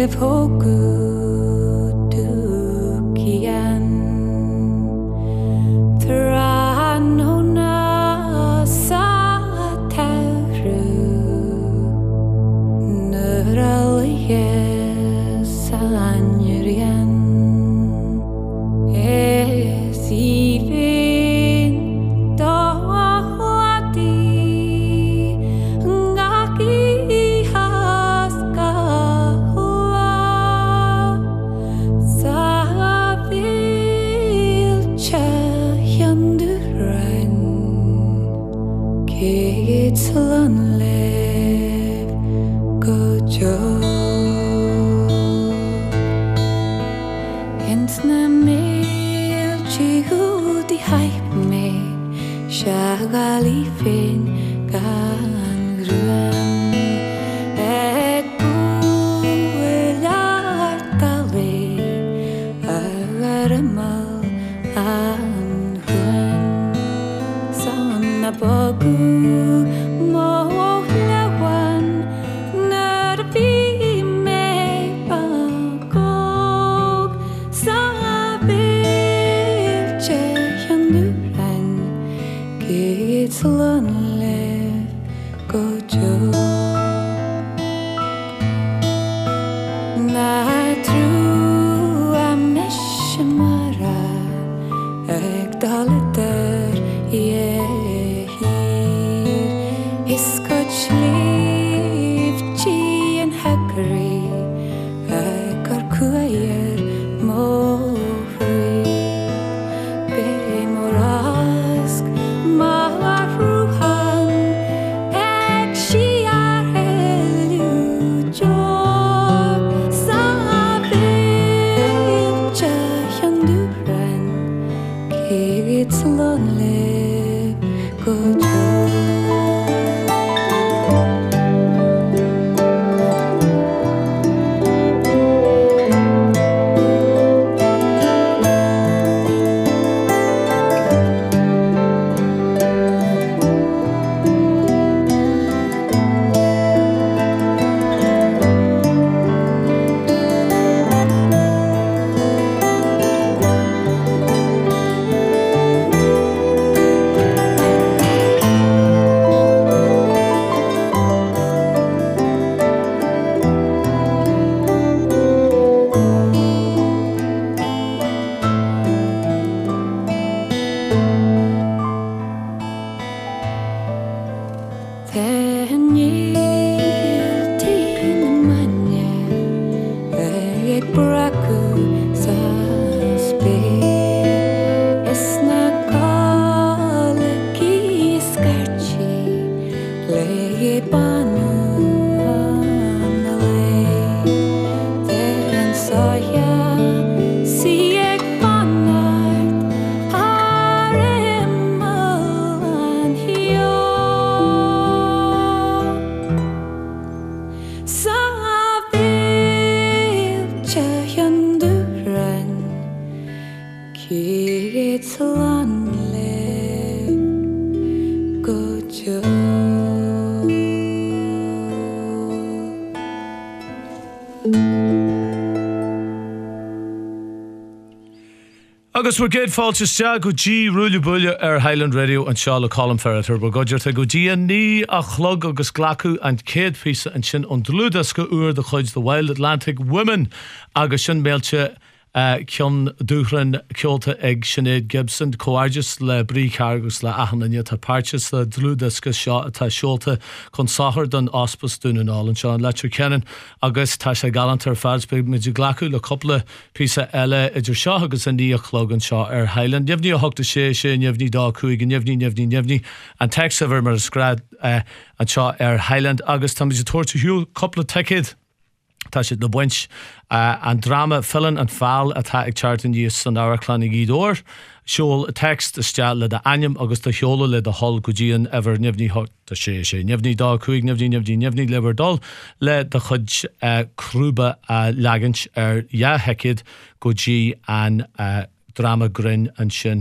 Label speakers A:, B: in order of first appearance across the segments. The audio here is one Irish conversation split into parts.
A: Agus we're good fáilte go G rúile buile Highland Radio and Charlotte Colin Ferreter go goidirta go G ní a chlog agus glacu and céad físa an sin an dlúdas go uair de chuid the Wild Atlantic Women agus sin méilte Cion dúchran ceolta ag Sinead Gibson coargus le brí cargus le ahanana tá páirtes le dlúdas go seo atá seolta chun sahar don ospas dún all an seán leitú ceann agus tá sé galantar fádsbeig meidir glacu le coppla písa eile idir seo agus an ní a chlog an seo Highland neamhní a thugta sé neamhní dá cuaig neamhní an text ever mar a scrad an seo Highland agus tá meidir tuairte hiú coppla teicid tá siad le buint an drama Fillin and Fall atá ag chartan níos san áirchlánig ídóir seol text isteach le de aim agus de cheola le de hall go díon ever neamhní thugta sé neamhní dá cuaig neamhní lever dul le de chud crúba legant heicid go dí an drama grin an sin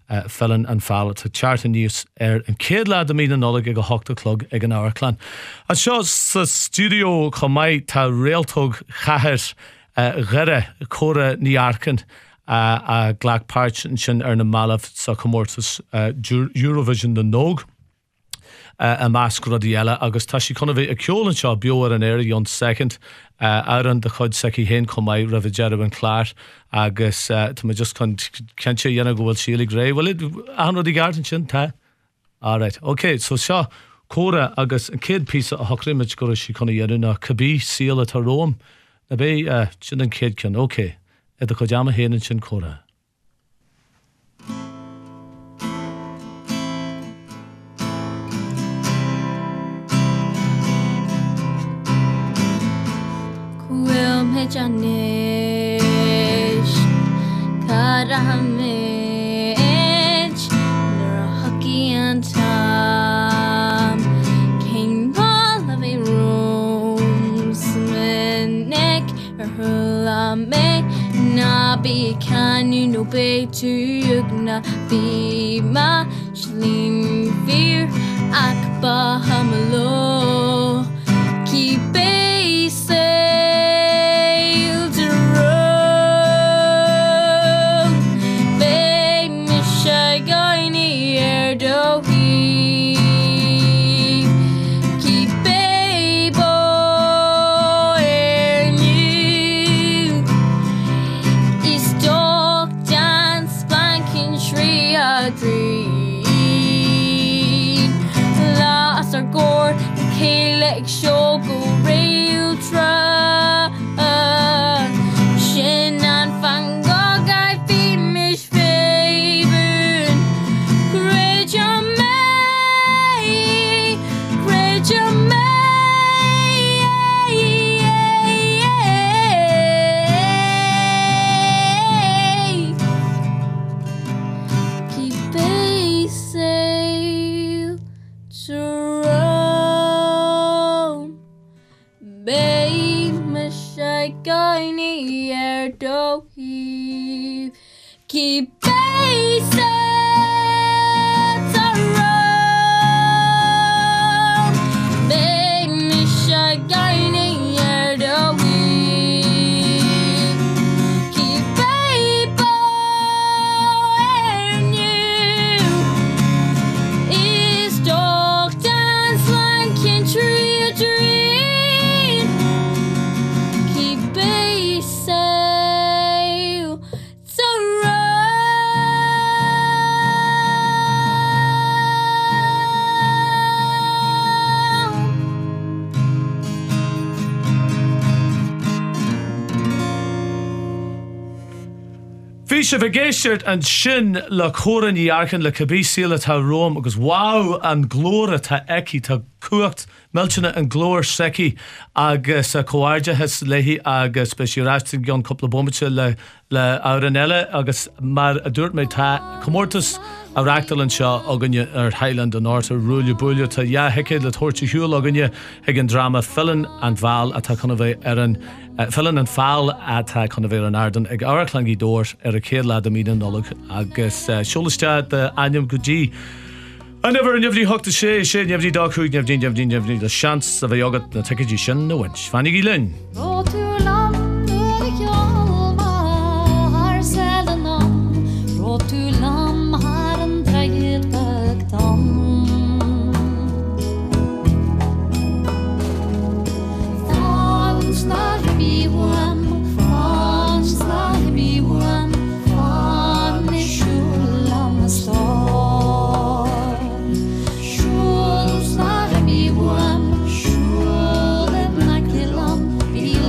A: Felon and Fall to Charter News an céad lad mí nolig ag go hochta clog ag an Áirclan. An seo sa studio chomai tá réaltóg chathir ghere córa ní Arcan a ghlach páirt sin ar na malamh sa chomórtas Eurovision den nóg. A másc rudí eile agus tá sí chuna bheith a ceolann seo beo ar an éire John second áran de chud seici héin chomai ra bheith dearab an chláir agus tá me just ceanse dhéanana go bhfuil sílig ré bhfuil an rudí gardan sin tá? Alright, ok, so seo córa agus an céad písa a hochrimid go sí chuna dhéanú na cabbí síala tá Róm na bé sin an céad cin, ok, iad a chud deama héanaan sin córa.
B: Janish Karamich Nurahaki and Tam King Ball of a room Sminik Hurlame Nabi Kanu no bay to Yugna Bima Shlim Fear Akba Hamalo Keep keep
A: Bhí se bhgéisiart an sin le chóran í Arcan le cabbí síala tá Róm agus wow an glóra tá eici tá cuacht meltena an glór seci agus coáide hes leihí agus speisiúráistin gan coppla bombite le áran eile agus mar a dúirt méid tá comórtas a reachtalan seo aganne ar Highland an North rúile búile tá heice le tuairte hiúil aganne ag an drama Felon and Fall a tá chuna bheith ar an Felon and Fall a tá chuna bheith an Ardan ag Áirclangaí dóir ar a céad lead a míad an nolog agus siolaiste de Ainm Gudí. I never never hooked sé never dog chuig never the chance of a yogurt na take sin na winch. Fanny Gillen.
B: Be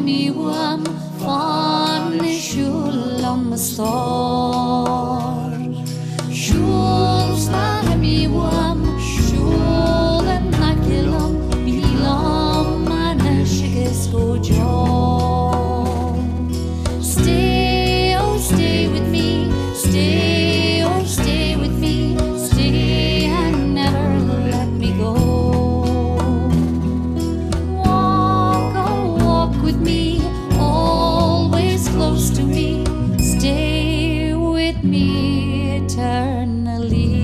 B: فهمیوام فانشولم مستار شولز فهمیوام شولم نکلم بیلام من شکست کجا Stay, oh stay with me Stay, oh stay with me Stay and never let me go Walk, oh walk with me Always close to me Stay with me eternally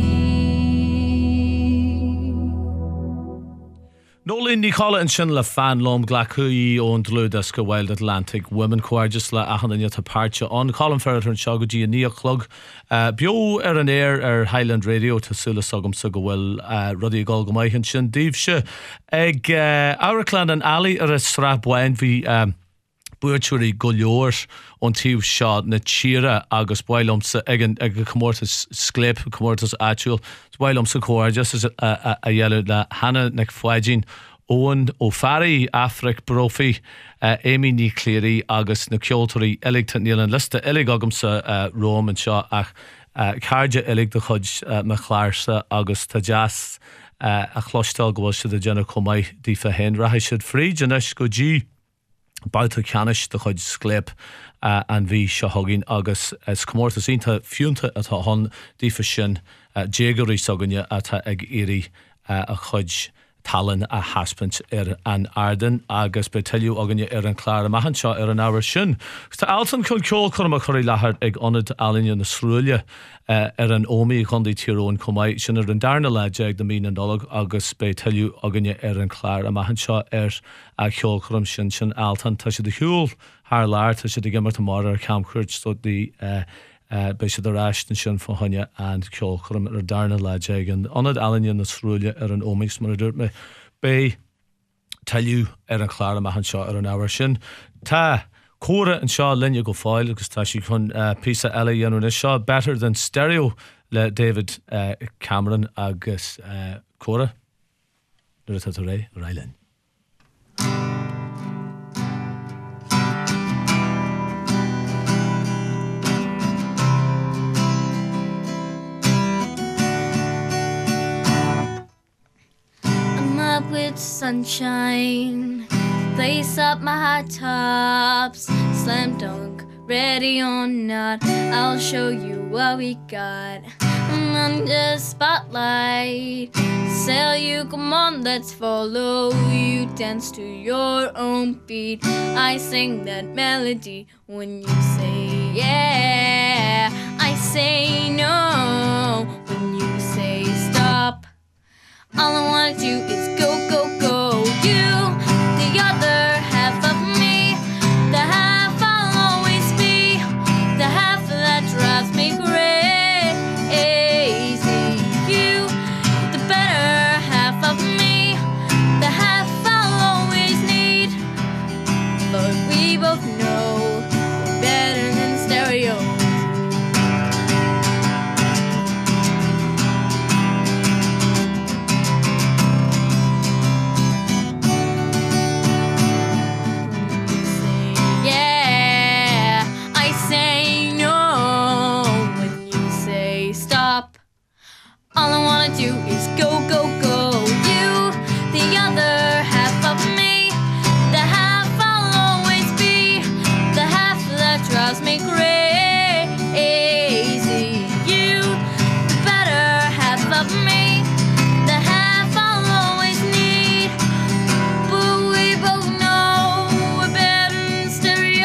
A: Nolin Nicola and Shin le fan lom glacuí ón dlúdas go Wild Atlantic Women Choirgus le achanine ta páirte on Colin Ferret and Shagudi and Nia Clug bio an air Highland Radio to Sula Sogum Sugawil Ruddy Golgamaihan Shin Divshe ag Auraclan and Ali a srap wain vi Buirturí go leor an tíomh seo na tíre agus bhailomsa ag comórtas scléip comórtas áitiúil bhailomsa cóir just as a dhéile le Hannah na foiidín Owen ó Farry Afric Brophy Amy ní Cleary agus na ceoltarí elig tan níl an lista elig agamsa Rome an seo ach cairde elig de chud me chláirsa agus tá jazz a chlostal go bhfuil siad a déanna comai dífa hen raithí siad frí janis go dí Bauta Canis de chud scléip an bhí seo hagin agus comórtas ínta fiúnta atá hon dífa sin déagarí saganne atá ag éirí a chud talan a haspint an Arden agus be tellú aganne an chlár a mahan seo an áhar sin. Tá altan chun ceol chum a choirí lethir ag onad alinne na srúile an ómí chundí tíróin commáid sin an darna leide ag na mí an dolag agus be tellú aganne an chlár a mahan seo a ceol chum sin altan tá si de hiúil haar láir tá si de gimmar mar ar camcuirt so dí be si de ráistin sin fá hanne an ceol chum ar darna leide an onad alinne na srúile an ómís mar a dúirt me be tellú an chlár a mahan seo an áhar sin. Tá Cora an seo linne go fáil agus tá si chun písa eile dhéanú is seo Better Than Stereo le David Cameron agus Cora nu a ré Rylin.
B: I'm up with sunshine Lace up my high tops Slam dunk, ready or not I'll show you what we got I'm under spotlight Sell you, come on, let's follow You dance to your own beat I sing that melody when you say yeah I say no when you say stop All I wanna do is go, go, go You the other half of me The half I'll always be The half that drives me crazy You, the better half of me The half I'll always need But we both know we're better than stereo All I wanna do is go, go, go You, the other half of me The half I'll always be The half that drives me crazy You, the better half of me The half I'll always need But we both know we're better than stereo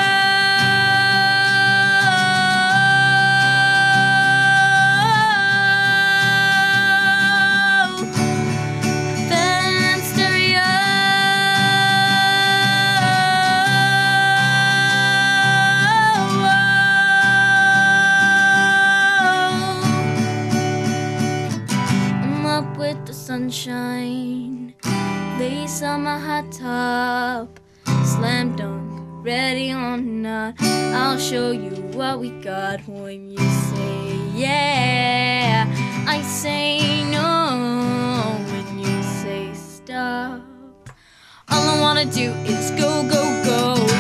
B: Sunshine Lace on my hot top Slam dunk, ready or not I'll show you what we got when you say yeah I say no when you say stop All I wanna do is go, go, go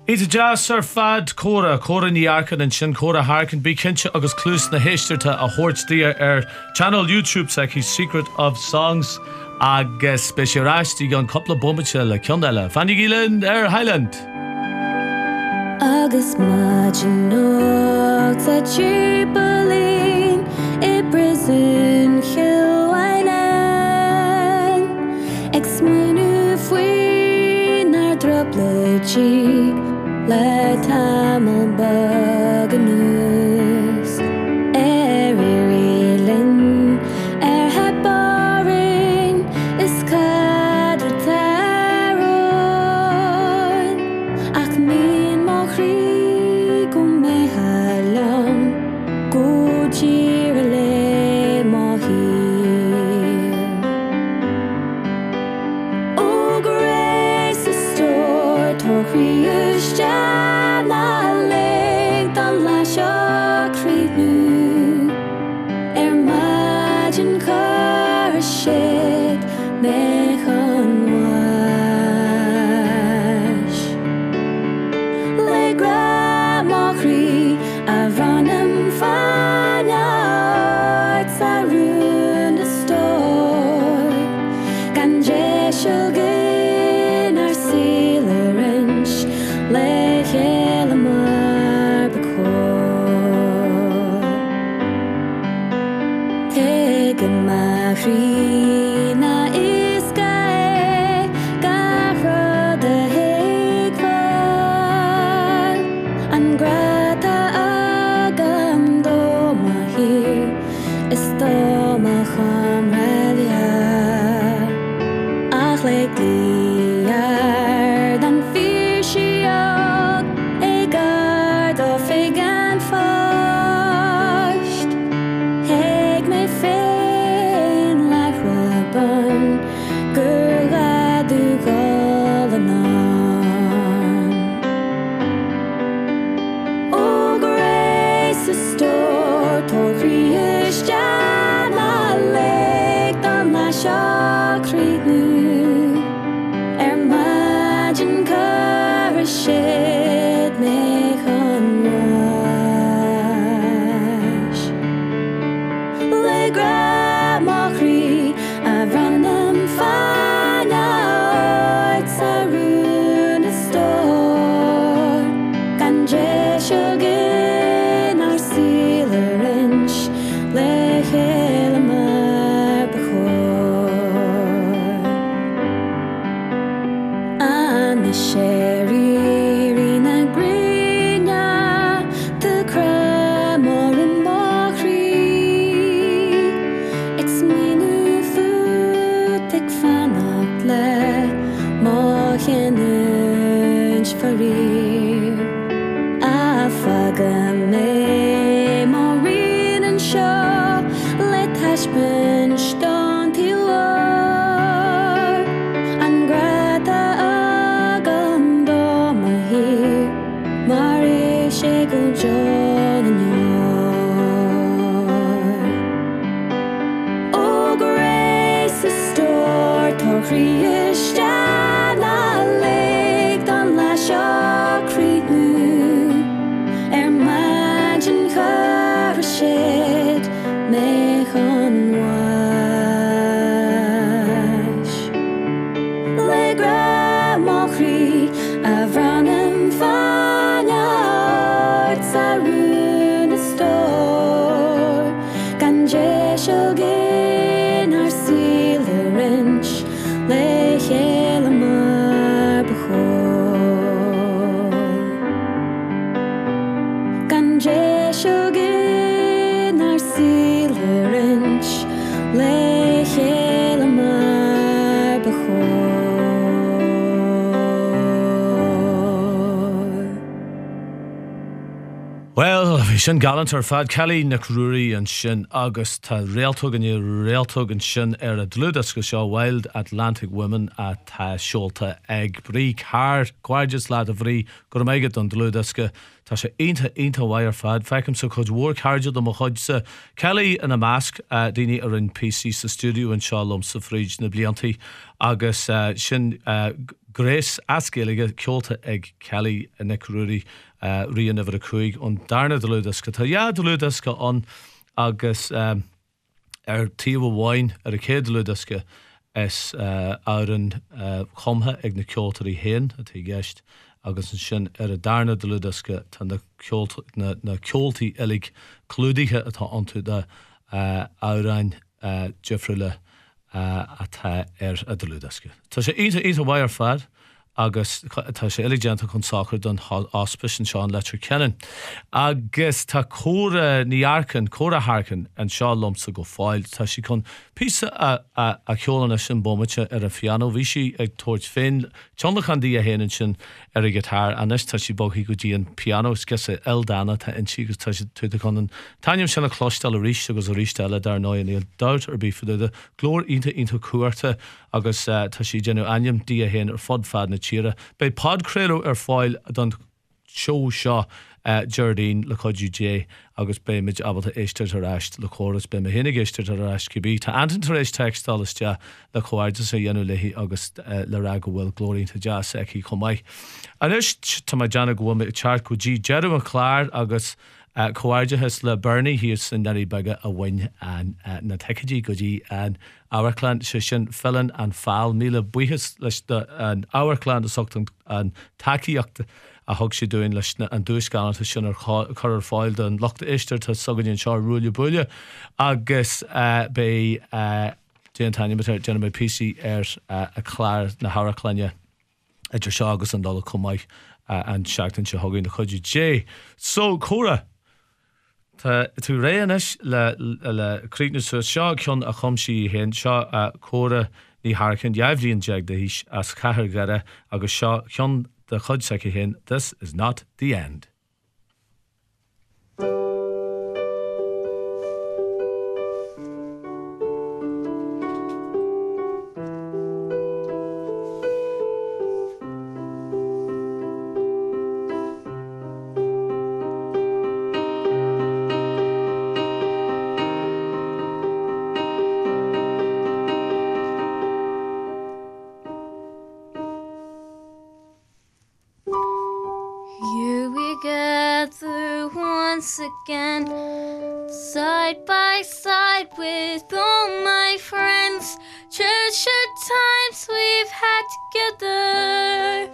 A: Ita jazz ar fad córa ní arcan an sin córa harcan bí cinse agus clús na héisteirta a thuirtí channel YouTube sa Secret of Songs agus speisiráistí an coppla bombate le ceandaile. Fanny Gillen Highland.
B: Agus máginócht a tríbalín I brisún chilhainan ag smuinú faoin ar drobladí le tamil baganús rilin hebarin is cadr taron ach mín mochrí go mehalam go dír le mohíl ó grace a store torchríus shit mechan wash le gramachri avranam fanart sarun the store gan jeshogen ar sealerich le helamar bekor tegen Marina is gae garra de hegvar an grata agam do mahir is do macham relia ach legliar dan fishiog egar do figan fast heg me shit mechan wash le gramachri avranam fanart sarun a store gan jeshogen ar sealerich le helamar bechor an sherry
A: sin galant ar fad Kelly na Crúri an sin agus tá réaltug an sin ar a dlúdas go seo Wild Atlantic Women a tá seolta ag brí car cuairdes lá a bhrí go méigad an dlúdasca tá sé einta bhair fad feicim sa chud mhór cairde do mo chuidsa Kelly in a measc daoine ar an PC sa studio an seo lom sa fríd na bliantaí agus sin Grace ascéige ceolta ag Kelly a Nicrúí rion over a cuaig an darna de ludasca. Tá ja de ludasca an agus tíomh bháin ar a céad ludasca is áran chumtha ag na ceoltarí héin a tí gceist agus an sin ar a darna de ludasca tá na ceoltaí eig clúdaithe atá antú de árain Jeffriúile atá ar a de ludasca. Tá sé íthe bhair fad agus tá sé eleganta chun sacr don áspis an seán letar cennen. Agus tá córa níarcan, córa harcan an seá lomsa go fáil. Tá si chun písa a cheolana sin bommate ar a piano. Bhí si ag tóirt féin teannachan dí a héanaan sin ar a gitár anis tá si bogí go dtí an piano gus a eldana tá in si gus tá si tuide chun an taim sin a chlóstal a ríist agus a ríistile dar 9 íon dát ar bí fuide glór ínta cuairta agus tá si genú aim dí a héan ar fod fad na tíre. Bei podcréú ar fáil don show seo Jardín le coidú agus bé mid abalta éisteir aráist le choras be me hinnig éisteir aráist cibí. Tá antaréis textáiste le choáirde sa dhéanú lehí agus le ra go bhfuil glórínta jazz ag chomáid. Anis tá mai deanna go bhfuil teart go dí jeadú a chláir agus choáirdehes le Bernie hí san darí bega a bhain an na teicedí go dtí an áhaclan se sin fellan an fáil míle buchas leis an áhaclan a socht an takeíochta a thug sé dúin leis an dúscananta sin ar chuir fáil den lochta éisteir tá sogaíonn seo rúile buile agus bé déantaine déanana mé PC ar a chláir na Haraclanne idir seo agus an dul cumáid an seachtain se thugann na chuidú J. So córa Tá tú réanis leríne seo ceann a chumsaí hen seo a córa ní Harcin deimhlíonn deag de hís as chathair gare agus seo ceann de chud seice hen. This is not the end.
B: Again, side by side with all my friends, treasured times we've had together.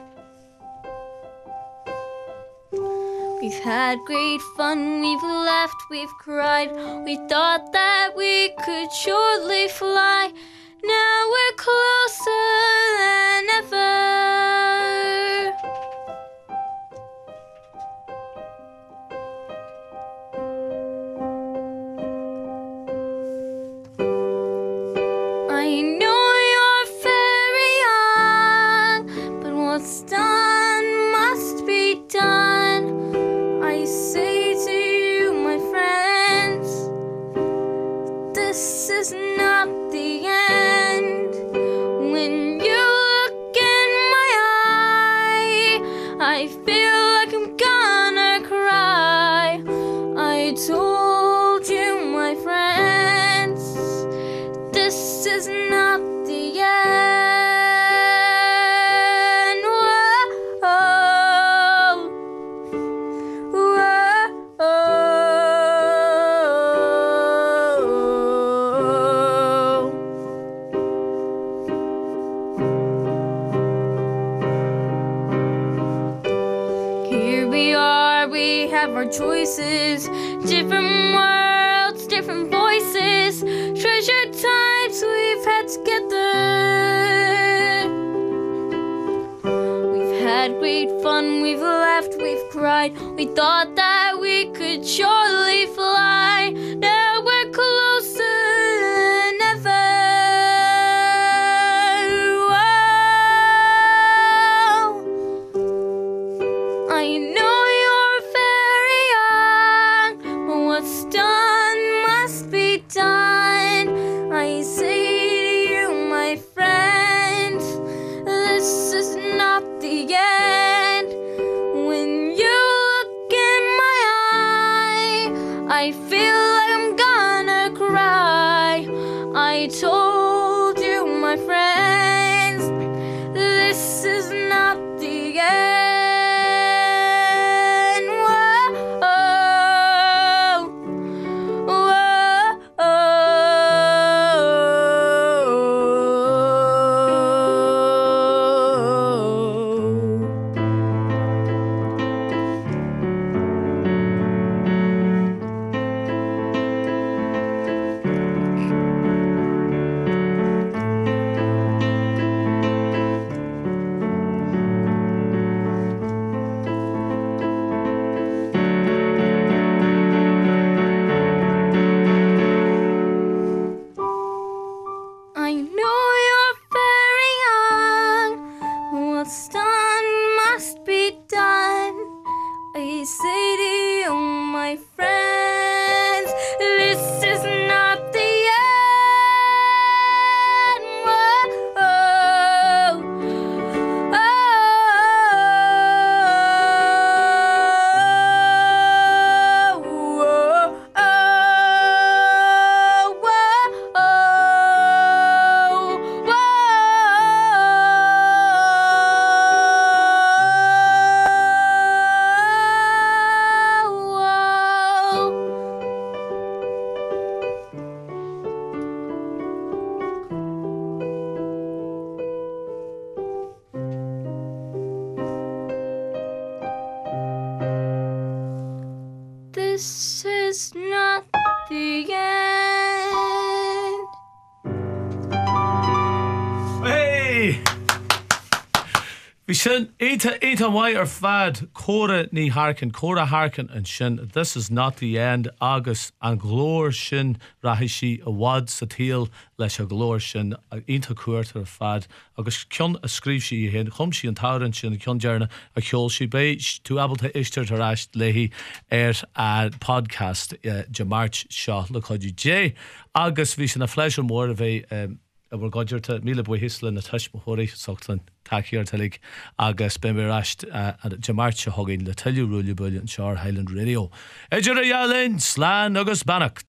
B: We've had great fun, we've laughed, we've cried. We thought that we could surely fly. Now we're closer than ever. Choices, different worlds, different voices, treasured times we've had together. We've had great fun, we've laughed, we've cried. We thought that we could surely fly. Now we're closer than ever. Oh, I know. I feel the end.
A: Hey! Vi sin éta wai fad Cora ní harkin, Cora harkin and sin. This is not the end. Agus an glór sin rahishi a wad sa tíl leis a glór sin éta cuairtar fad. Agus cion a scríb si hen, chum si an tauran sin cion jarna a cheol si be tú abalta istir taráist lehi a podcast Jamarch Shaw le chodí J. Agus vi sin a fleisir mór a bheith bhar gaidir te míle bu hisla na tuismothirí sochtlan takeíar talig agus ben rast Jamarch a hogin le tellú rúla buile an Seár Highland Radio. Idir a Yalin, Slán agus Banach.